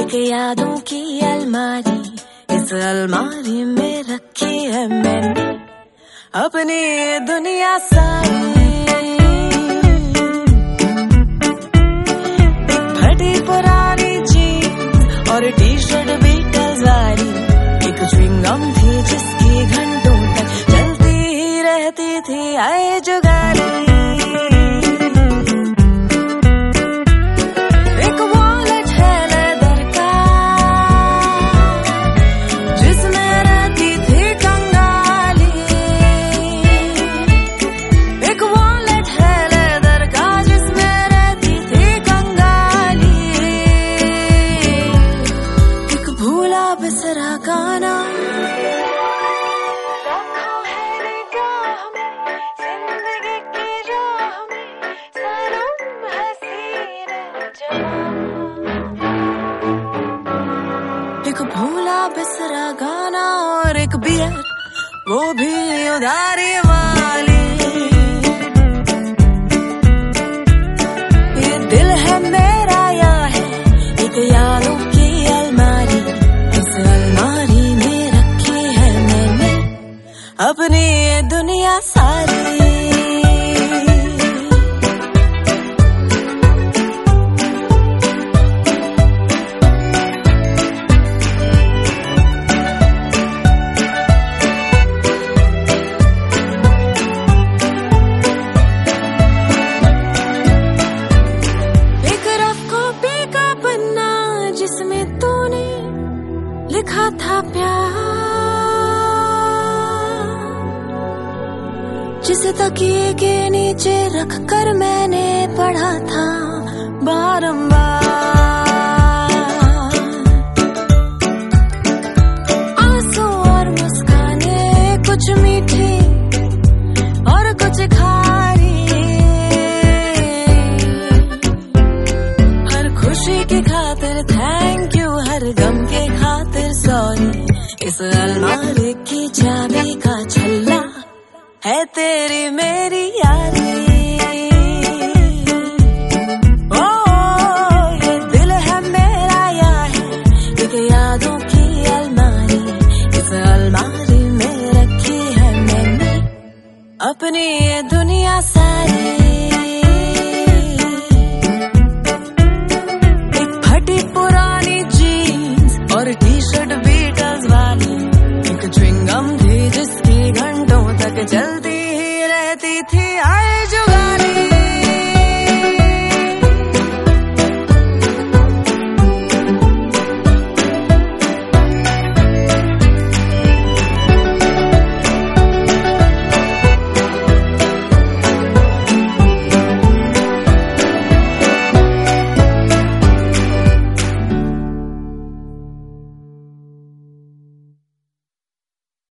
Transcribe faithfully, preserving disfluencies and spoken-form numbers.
एक यादों की अलमारी, इस अलमारी में रखी है मैंने अपनी दुनिया सारी। एक फटी पुरानी जीन्स और टी शर्ट बीटल्स वाली, एक च्युइंगम थी जिसकी घंटों तक चलती ही रहती थी आए जुगाली। बिसरा गाना रखा है निगाह में, जिंदगी की राह में सनम हसीन जवां। एक भूला बिसरा गाना और एक बियर, वो भी उधारी वाली। ये दिल है मेरा या है एक यादों की अलमारी, अलमारी में रखी है मैंने अपनी ये दुनिया सारी। एक रफ कॉपी का पन्ना जिसमें तूने लिखा था प्यार, जिसे तकिए के नीचे रख कर मैंने पढ़ा था बारंबार। आंसू और मुस्काने कुछ मीठी और कुछ खारी, हर खुशी की खातिर थैंक यू, हर गम के खातिर सॉरी। इस अलमारी की चाबी का छल्ला है तेरी मेरी यारी।